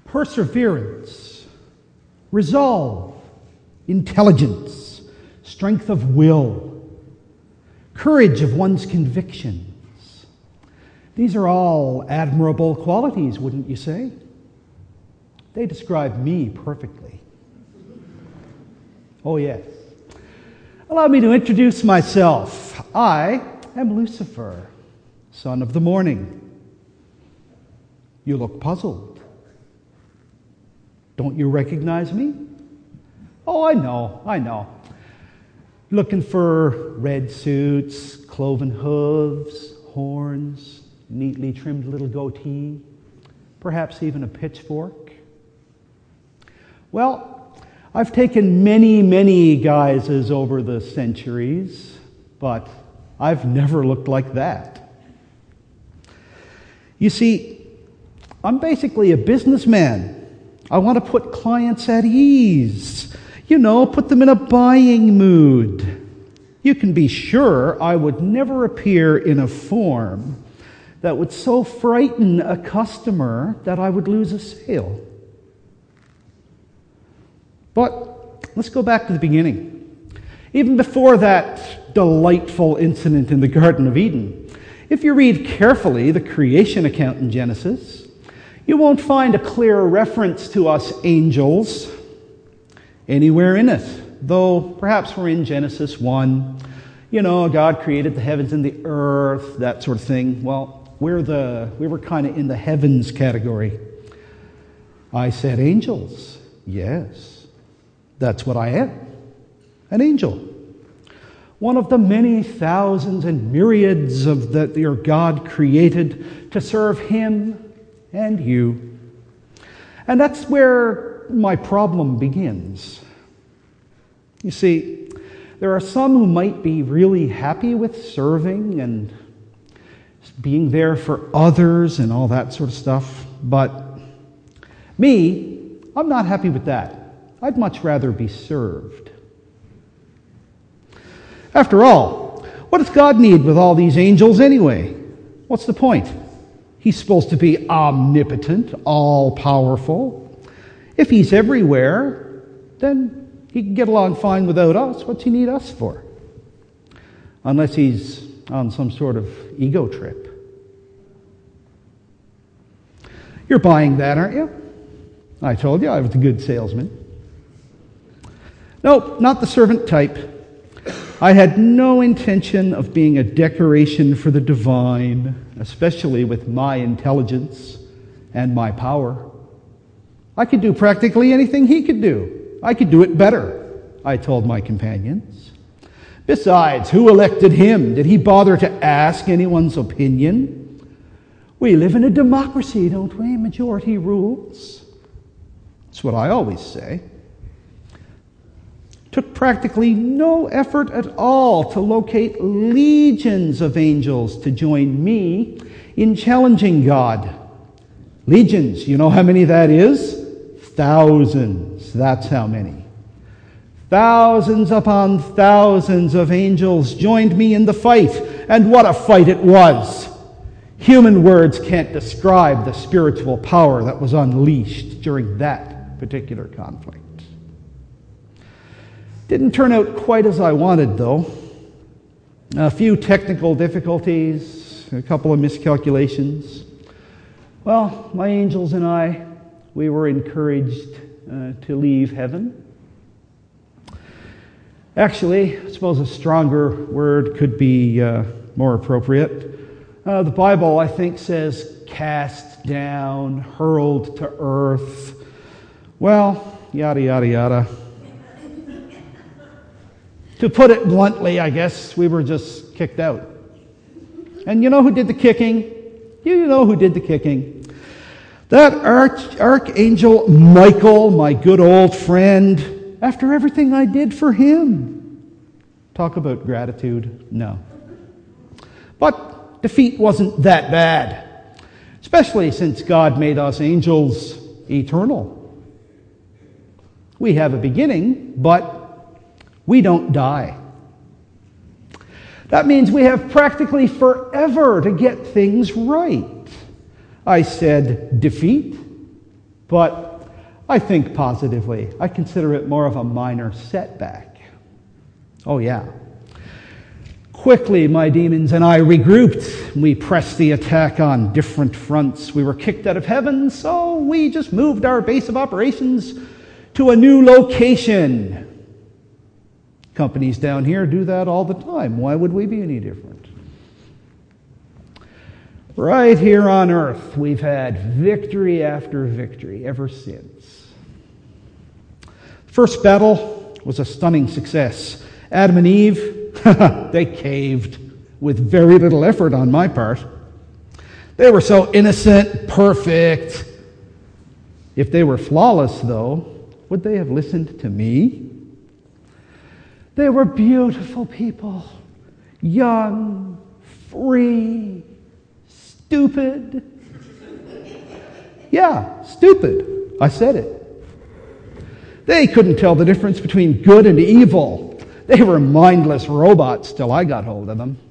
perseverance, resolve, intelligence, strength of will, courage of one's convictions. These are all admirable qualities, wouldn't you say? They describe me perfectly. Oh, yes. Allow me to introduce myself. I am Lucifer, son of the morning. You look puzzled. Don't you recognize me? Oh, I know. Looking for red suits, cloven hooves, horns, neatly trimmed little goatee, perhaps even a pitchfork. Well, I've taken many guises over the centuries, but I've never looked like that. You see, I'm basically a businessman. I want to put clients at ease. Put them in a buying mood. You can be sure I would never appear in a form that would so frighten a customer that I would lose a sale. But let's go back to the beginning. Even before that delightful incident in the Garden of Eden, if you read carefully the creation account in Genesis, you won't find a clear reference to us angels anywhere in it, though perhaps we're in Genesis 1. God created the heavens and the earth, that sort of thing. Well, we were kind of in the heavens category. I said angels. Yes, that's what I am, an angel. One of the many thousands and myriads of that your God created to serve Him and you. And that's where my problem begins. You see, there are some who might be really happy with serving and being there for others and all that sort of stuff, but me, I'm not happy with that. I'd much rather be served. After all, what does God need with all these angels anyway? What's the point? He's supposed to be omnipotent, all-powerful. If He's everywhere, then He can get along fine without us. What's He need us for? Unless He's on some sort of ego trip. You're buying that, aren't you? I told you I was a good salesman. Nope, not the servant type. I had no intention of being a decoration for the divine, especially with my intelligence and my power. I could do practically anything He could do. I could do it better, I told my companions. Besides, who elected Him? Did He bother to ask anyone's opinion? We live in a democracy, don't we? Majority rules. That's what I always say. Took practically no effort at all to locate legions of angels to join me in challenging God. Legions, you know how many that is? Thousands, that's how many. Thousands upon thousands of angels joined me in the fight, and what a fight it was! Human words can't describe the spiritual power that was unleashed during that particular conflict. Didn't turn out quite as I wanted, though. A few technical difficulties, a couple of miscalculations. Well, my angels and I, we were encouraged to leave heaven. Actually, I suppose a stronger word could be more appropriate. The Bible, I think, says cast down, hurled to earth. Well, yada, yada, yada. To put it bluntly, I guess we were just kicked out. And you know who did the kicking? You know who did the kicking. That Archangel Michael, my good old friend, after everything I did for him. Talk about gratitude? No. But defeat wasn't that bad, especially since God made us angels eternal. We have a beginning, but we don't die. That means we have practically forever to get things right. I said defeat? But I think positively. I consider it more of a minor setback. Oh yeah. Quickly, my demons and I regrouped. We pressed the attack on different fronts. We were kicked out of heaven, so we just moved our base of operations to a new location. Companies down here do that all the time. Why would we be any different? Right here on Earth, we've had victory after victory ever since. First battle was a stunning success. Adam and Eve, they caved with very little effort on my part. They were so innocent, perfect. If they were flawless, though, would they have listened to me? They were beautiful people, young, free, stupid. Yeah, stupid. I said it. They couldn't tell the difference between good and evil. They were mindless robots till I got hold of them.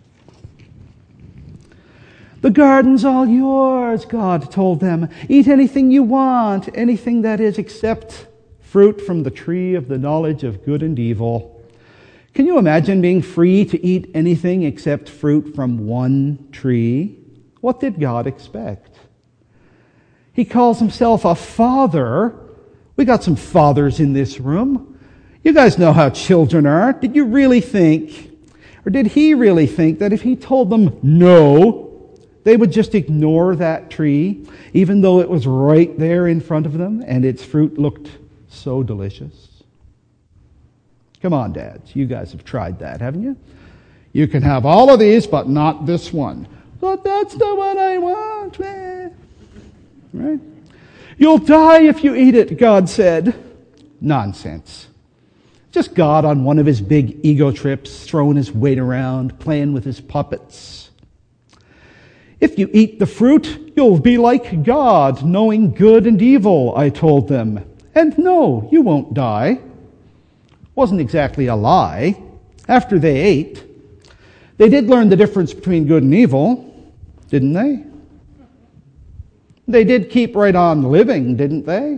The garden's all yours, God told them. Eat anything you want, anything that is except fruit from the tree of the knowledge of good and evil. Can you imagine being free to eat anything except fruit from one tree? What did God expect? He calls himself a father. We got some fathers in this room. You guys know how children are. Did you really think, or did he really think that if he told them no, they would just ignore that tree, even though it was right there in front of them and its fruit looked so delicious? Come on, dads. You guys have tried that, haven't you? You can have all of these, but not this one. But that's the one I want. Right? You'll die if you eat it, God said. Nonsense. Just God on one of his big ego trips, throwing his weight around, playing with his puppets. If you eat the fruit, you'll be like God, knowing good and evil, I told them. And no, you won't die. Wasn't exactly a lie. After they ate, they did learn the difference between good and evil, didn't they? They did keep right on living, didn't they?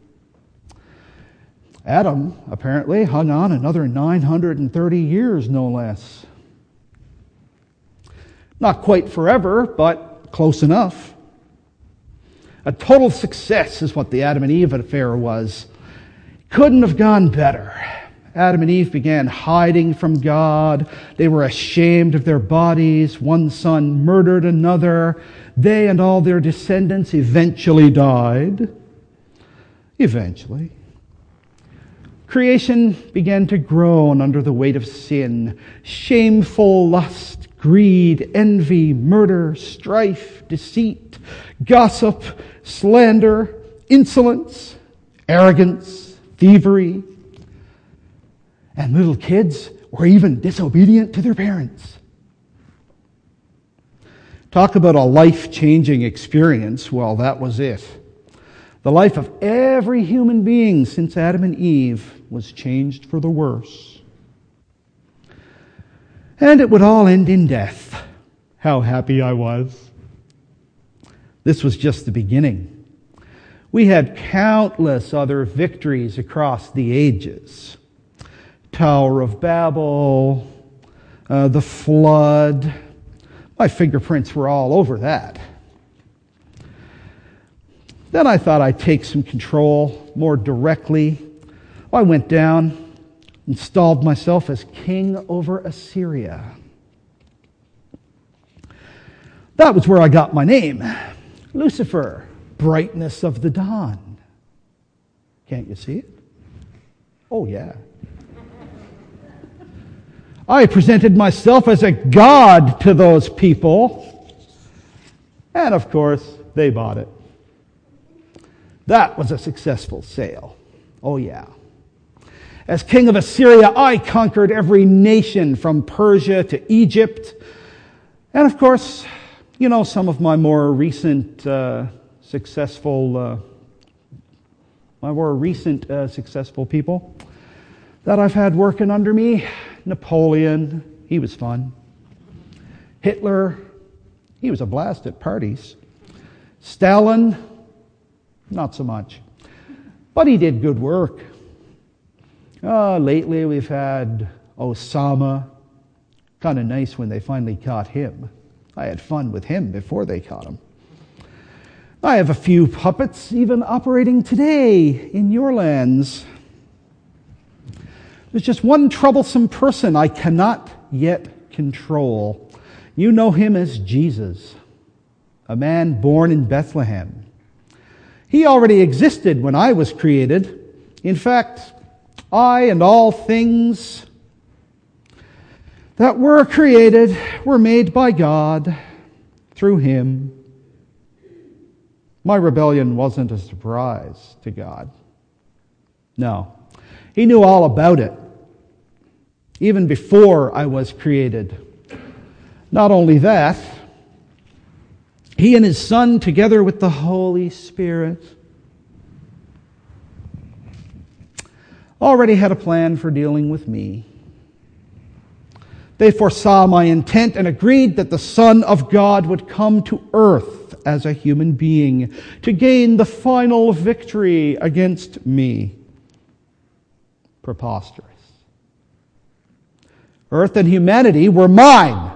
Adam, apparently, hung on another 930 years, no less. Not quite forever, but close enough. A total success is what the Adam and Eve affair was. Couldn't have gone better. Adam and Eve began hiding from God. They were ashamed of their bodies. One son murdered another. They and all their descendants eventually died. Eventually. Creation began to groan under the weight of sin. Shameful lust, greed, envy, murder, strife, deceit, gossip, slander, insolence, arrogance, thievery. And little kids were even disobedient to their parents. Talk about a life-changing experience. Well, that was it. The life of every human being since Adam and Eve was changed for the worse. And it would all end in death. How happy I was. This was just the beginning. We had countless other victories across the ages. Tower of Babel, the flood. My fingerprints were all over that. Then I thought I'd take some control more directly. I went down, installed myself as king over Assyria. That was where I got my name. Lucifer, brightness of the dawn. Can't you see it? Oh, yeah. I presented myself as a god to those people. And of course, they bought it. That was a successful sale. Oh, yeah. As king of Assyria, I conquered every nation from Persia to Egypt. And of course, you know, some of my more recent successful people that I've had working under me. Napoleon, he was fun. Hitler, he was a blast at parties. Stalin, Not so much. But he did good work. Lately we've had Osama. Kind of nice when they finally caught him. I had fun with him before they caught him. I have a few puppets even operating today in your lands. There's just one troublesome person I cannot yet control. You know him as Jesus, a man born in Bethlehem. He already existed when I was created. In fact, I and all things that were created were made by God through him. My rebellion wasn't a surprise to God. No, he knew all about it, even before I was created. Not only that, he and his Son, together with the Holy Spirit, already had a plan for dealing with me. They foresaw my intent and agreed that the Son of God would come to earth as a human being to gain the final victory against me. Preposterous. Earth and humanity were mine.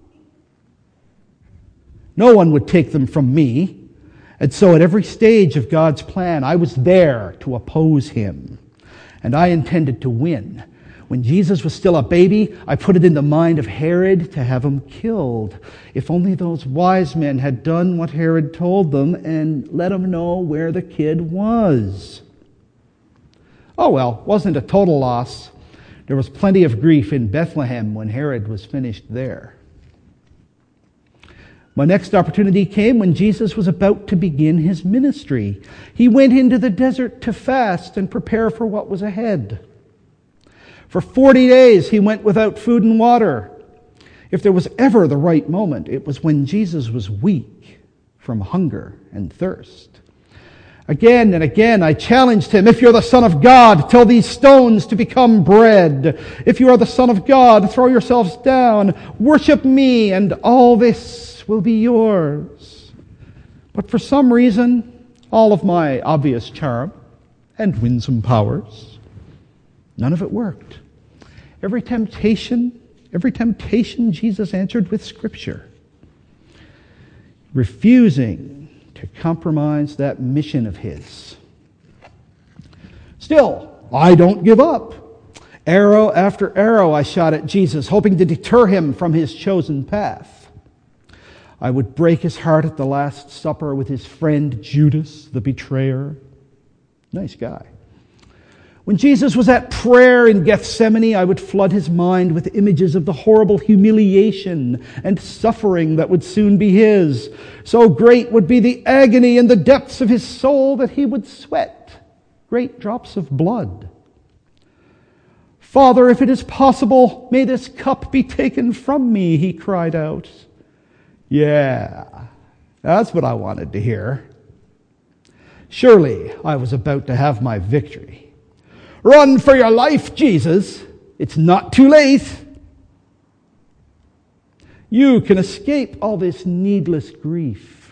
No one would take them from me. And so at every stage of God's plan, I was there to oppose him. And I intended to win. When Jesus was still a baby, I put it in the mind of Herod to have him killed. If only those wise men had done what Herod told them and let him know where the kid was. Oh well, wasn't a total loss. There was plenty of grief in Bethlehem when Herod was finished there. My next opportunity came when Jesus was about to begin his ministry. He went into the desert to fast and prepare for what was ahead. For 40 days he went without food and water. If there was ever the right moment, it was when Jesus was weak from hunger and thirst. Again and again I challenged him, if you're the Son of God, tell these stones to become bread. If you are the Son of God, throw yourselves down, worship me, and all this will be yours. But for some reason, all of my obvious charm and winsome powers, none of it worked. Every temptation Jesus answered with Scripture, refusing to compromise that mission of his. Still, I don't give up. Arrow after arrow I shot at Jesus, hoping to deter him from his chosen path. I would break his heart at the Last Supper with his friend Judas, the betrayer. Nice guy. When Jesus was at prayer in Gethsemane, I would flood his mind with images of the horrible humiliation and suffering that would soon be his. So great would be the agony in the depths of his soul that he would sweat great drops of blood. Father, if it is possible, may this cup be taken from me, he cried out. Yeah, that's what I wanted to hear. Surely I was about to have my victory. Run for your life, Jesus. It's not too late. You can escape all this needless grief.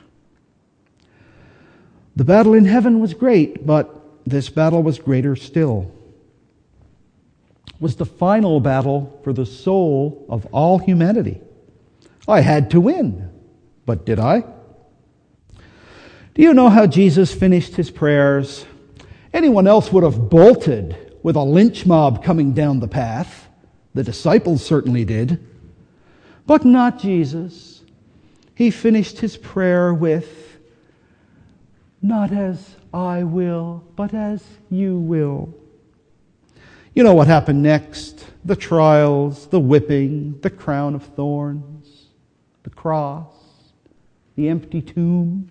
The battle in heaven was great, but this battle was greater still. It was the final battle for the soul of all humanity. I had to win, but did I? Do you know how Jesus finished his prayers? Anyone else would have bolted with a lynch mob coming down the path. The disciples certainly did. But not Jesus. He finished his prayer with, not as I will, but as you will. You know what happened next? The trials, the whipping, the crown of thorns, the cross, the empty tomb.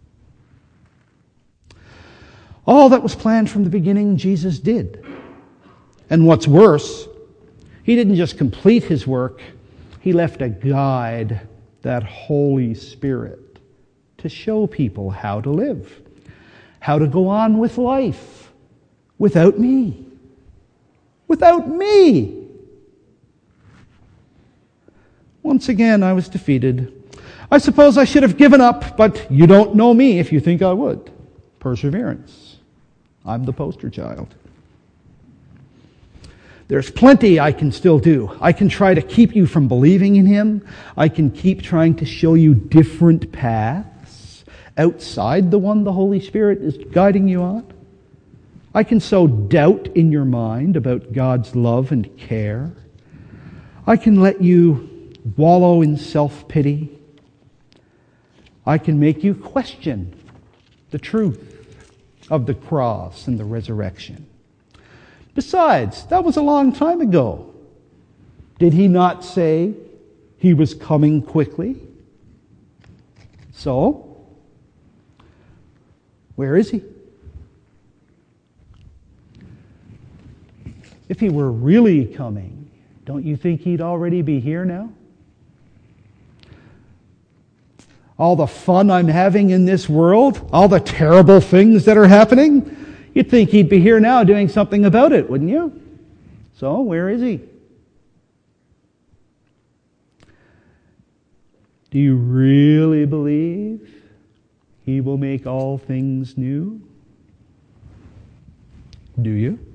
All that was planned from the beginning, Jesus did. And what's worse, he didn't just complete his work, he left a guide, that Holy Spirit, to show people how to live, how to go on with life without me. Without me! Once again, I was defeated. I suppose I should have given up, but you don't know me if you think I would. Perseverance. I'm the poster child. There's plenty I can still do. I can try to keep you from believing in him. I can keep trying to show you different paths outside the one the Holy Spirit is guiding you on. I can sow doubt in your mind about God's love and care. I can let you wallow in self-pity. I can make you question the truth of the cross and the resurrection. Besides, that was a long time ago. Did he not say he was coming quickly? So, where is he? If he were really coming, don't you think he'd already be here now? All the fun I'm having in this world, all the terrible things that are happening, you'd think he'd be here now doing something about it, wouldn't you? So, where is he? Do you really believe he will make all things new? Do you?